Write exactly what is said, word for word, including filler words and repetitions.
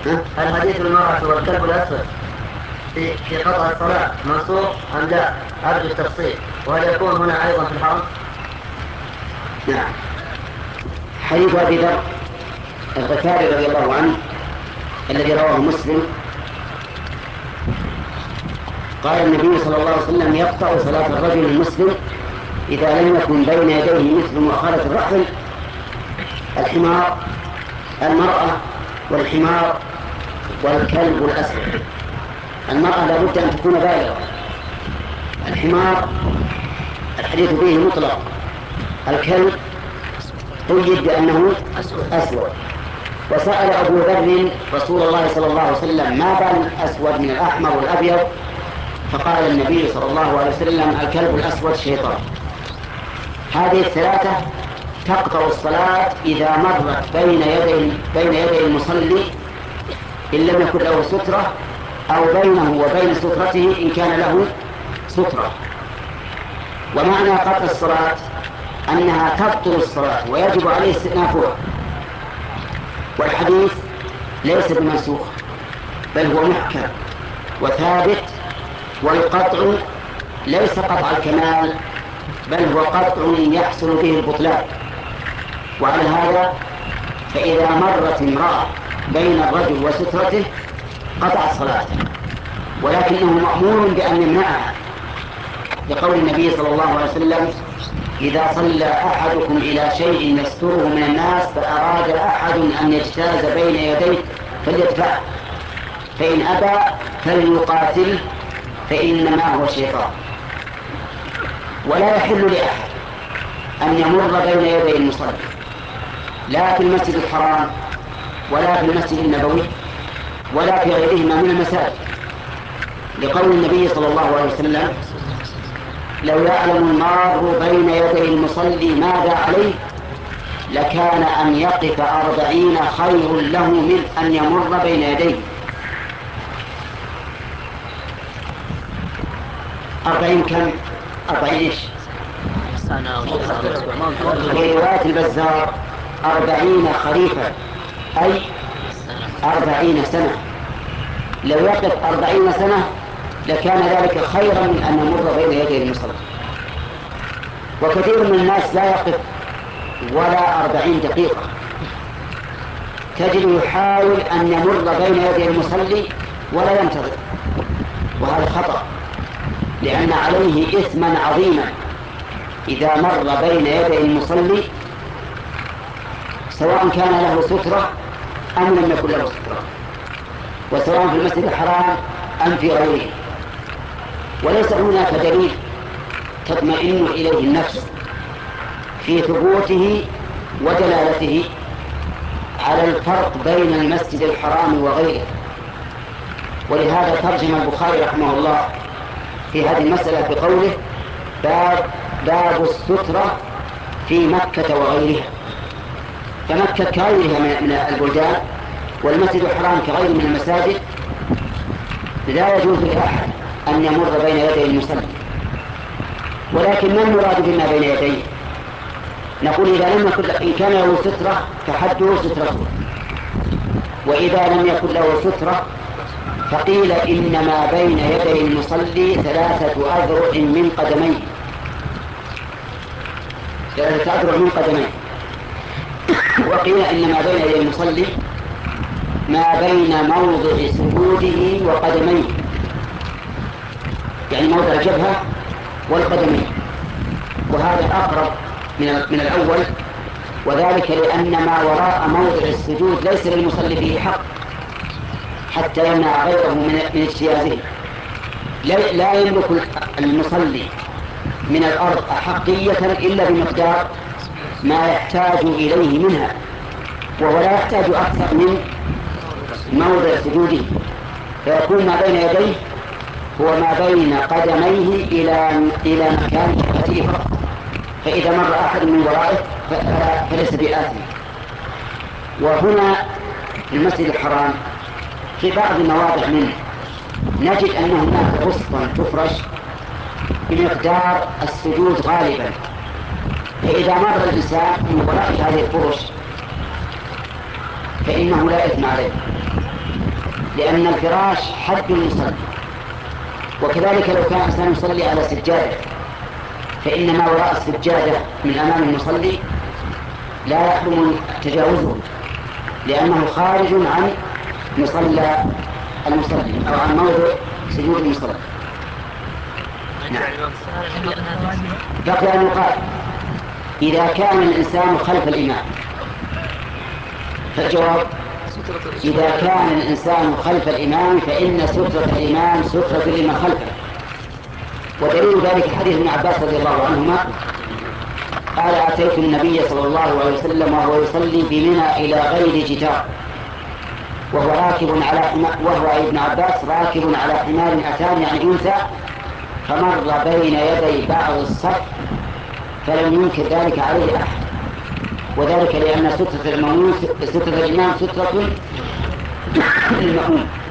هل حديث المرأة والكلب الأسود في في قطع الصلاة منصوص أم لا؟ أرجو التفصيل. وهل يكون هنا أيضا في الحرم؟ نعم. حديث أبي ذر الغفاري رضي الله عنه الذي رواه مسلم قال النبي صلى الله عليه وسلم يقطع صلاة الرجل المسلم إذا لم يكن بين يديه مثل مؤخرة الرحل الحمار المرأة والحمار والكلب الأسود. المرأة لابد أن تكون بالغة. الحمار الحديث فيه مطلق. الكلب قيد بأنه أسود. وسأل أبو ذر رسول الله صلى الله عليه وسلم ما بال الأسود من الأحمر والأبيض؟ فقال النبي صلى الله عليه وسلم الكلب الأسود شيطان. هذه الثلاثة تقطع الصلاة إذا مرت بين يدي بين يدي المصلي إن لم يكن له سترة أو بينه وبين سترته إن كان له سترة. ومعنى قطع الصلاة أنها تبطل الصلاة ويجب عليه استئنافها. والحديث ليس بمنسوخ بل هو محكم وثابت. والقطع ليس قطع الكمال بل هو قطع يحصل به البطلان. وعلى هذا فإذا مرت امرأة بين الرجل وسترته قطع صلاته، ولكنه مأمور بأن يمنعها لقول النبي صلى الله عليه وسلم إذا صلى أحدكم إلى شيء يستره من الناس فأراد أحد أن يجتاز بين يديه فليدفعه فإن أبى فليقاتله فإنما هو شيطان. ولا يحل لأحد أن يمر بين يدي المصلي لا في المسجد الحرام ولا في المسجد النبوي ولا في غيرهما من المساجد لقول النبي صلى الله عليه وسلم لو يعلم المار بين يدي المصلي ماذا عليه لكان أن يقف أربعين خير له من أن يمر بين يديه. أربعين كم؟ أربعين إيش؟ في رواية البزار أربعين خريفا أي أربعين سنة. لو يقف أربعين سنة لكان ذلك خيرا من أن يمر بين يدي المصلي. وكثير من الناس لا يقف ولا أربعين دقيقة، تجد يحاول أن يمر بين يدي المصلي ولا ينتظر، وهذا خطأ لأن عليه إثما عظيما إذا مر بين يدي المصلي سواء كان له سترة أم لم يكن له سترة، وسواء في المسجد الحرام أم في غيره. وليس هناك دليل تطمئن إليه النفس في ثبوته ودلالته على الفرق بين المسجد الحرام وغيره. ولهذا ترجم البخاري رحمه الله في هذه المسألة بقوله باب, باب السترة في مكة وغيرها. فمكة كغيرها من البلدان والمسجد الحرام كغيره من المساجد لا يجوز لأحد أن يمر بين يدي المصلي. ولكن ما المراد بما بين يديه؟ نقول إذا لم يكن إن كان له سترة فحده سترته، وإذا لم يكن له سترة فقيل إنما بين يدي المصلي ثلاثة أذرع من قدميه ثلاثة أذرع من قدميه وقيل إنما بين يدي المصلي ما بين موضع سجوده وقدميه، يعني موضع الجبهة والقدمين، وهذا أقرب من من الأول، وذلك لأن ما وراء موضع السجود ليس للمصلي فيه حق حتى يمنع غيره من من اجتيازه. لا يملك المصلي من الأرض أحقية إلا بمقدار ما يحتاج إليه منها، وهو لا يحتاج أكثر من موضع سجوده، فيكون ما بين يديه هو ما بين قدميه إلى إلى مكان جبهته فقط. فإذا مر أحد من ورائه فليس بآثم. وهنا في المسجد الحرام في بعض المواضع منه نجد أن هناك وسطا تفرش بمقدار السجود غالبا، فإذا مر الإنسان من وراء هذه الفرش فإنه لا إثم عليه لأن الفراش حد المصلي. وكذلك لو كان إنسان يصلي على سجادة فإن ما وراء السجادة من أمام المصلي لا يحرم تجاوزه، لأنه خارج عن مصلى المصلي أو عن موضع سجود المصلي. نعم. بقي أن يقال إذا كان الإنسان خلف الإمام، فالجواب إذا كان الإنسان خلف الإمام فإن سترة الإمام سترة لمن خلفه. ودليل ذلك حديث ابن عباس رضي الله عنهما قال: أتيت النبي صلى الله عليه وسلم وهو يصلي بمنى إلى غير جدار، وهو راكب على حمار، وهو ابن عباس راكب على حمار أتان يعني أنثى، فمر بين يدي بعض الصف فلم ينكر ذلك عليه أحد، وذلك لأن سترة الإمام سترة للمأموم